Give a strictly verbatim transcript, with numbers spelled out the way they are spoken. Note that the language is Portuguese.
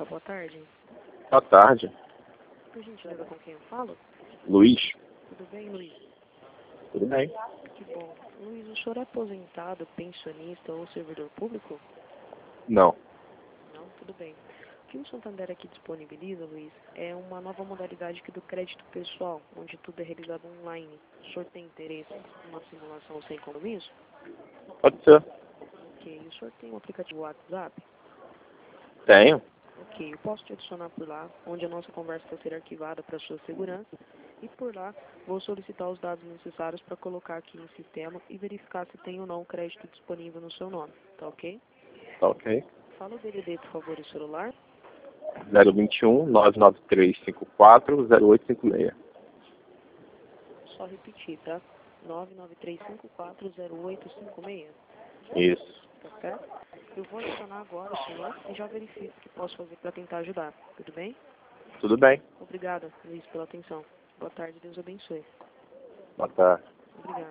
Opa, boa tarde. Boa tarde. Por gentileza, com quem eu falo? Luiz. Tudo bem, Luiz? Tudo bem? Que bom. Luiz, o senhor é aposentado, pensionista ou servidor público? Não. Não? Tudo bem. O que o Santander aqui disponibiliza, Luiz, é uma nova modalidade aqui do crédito pessoal, onde tudo é realizado online. O senhor tem interesse em uma simulação sem compromisso? Pode ser. Ok. O senhor tem um aplicativo WhatsApp? Tenho. Ok. Eu posso te adicionar por lá, onde a nossa conversa vai ser arquivada para sua segurança. E por lá, vou solicitar os dados necessários para colocar aqui em sistema e verificar se tem ou não crédito disponível no seu nome. Tá ok? Tá ok. Fala o D D D, por favor, o celular. zero vinte e um, nove nove três cinco quatro, zero oito cinco seis. Só repetir, tá? nove nove três cinco quatro zero oito cinco seis. Isso. Tá certo? Eu vou adicionar agora o senhor e já verifico o que posso fazer para tentar ajudar. Tudo bem? Tudo bem. Obrigada, Luiz, pela atenção. Boa tarde, Deus abençoe. Boa tarde. Obrigado.